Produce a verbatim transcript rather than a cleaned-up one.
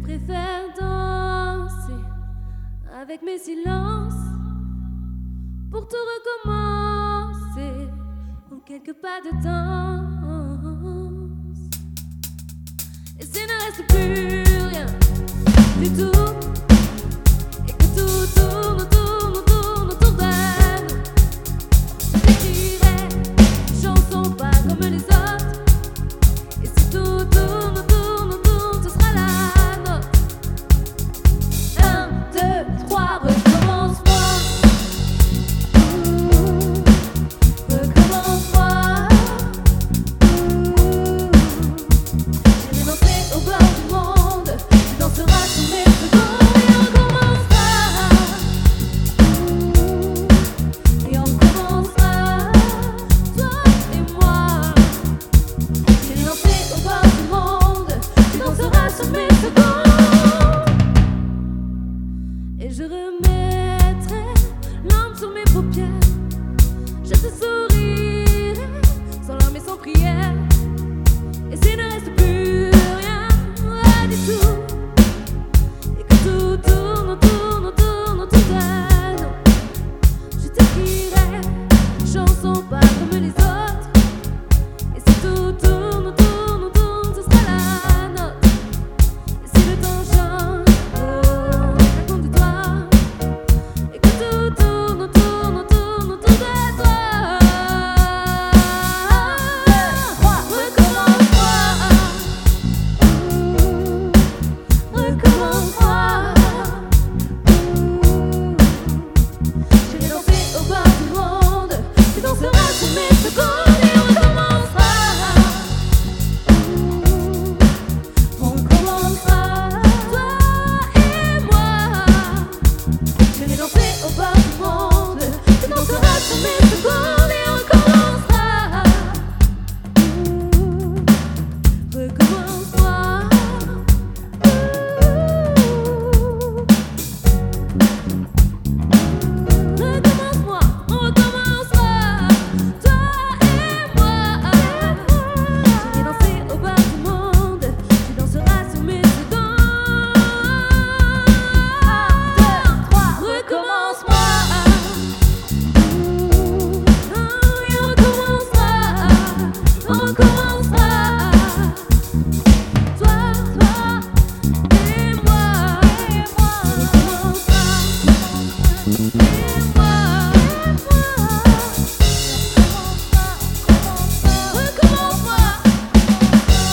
préfère danser avec mes silences pour tout recommencer en quelques pas de danse. Et s'il ne reste plus rien du tout, et que tout tourne, tourne, tourne autour de nous, j'écrirai une chanson pas comme les autres. Et si tout tourne, tourne, tourne, ce sera la nôtre. Un, deux, trois, recommence-moi. Recommence-moi. J'irai danser au bord du monde. Tu danseras sur mes secondes et on recommencera. Et on recommencera, toi et moi. J'irai danser au bord du monde. Tu danseras sur mes secondes. Et je remettrai l'âme sur mes paupières. Je te sourirai sans larmes et sans prière. Et s'il ne reste plus rien, rien du tout, et que tout tourne, tourne, tourne autour de nous, je t'écrirai une chanson pas comme les autres. Et si tout tourne, tourne, tourne, ce sera la nôtre. Et si le temps change, oh, raconte de toi. Et que tout tourne, tourne, tourne autour de toi. Recommence-moi. Recommence-moi. J'irai danser au bord du monde. Tu danseras sur mes secondes et on recommencera. On recommencera, toi et moi. J'irai danser au bord du monde. Tu danseras sur mes secondes et on recommencera. Recommence-moi. Recommence-moi, on recommencera, toi et moi. J'irai danser au bord du monde. Tu danseras sur mes secondes. Un, deux, trois, recommence-moi. Et on recommencera, on recommencera, toi, toi et moi, et moi, on recommencera.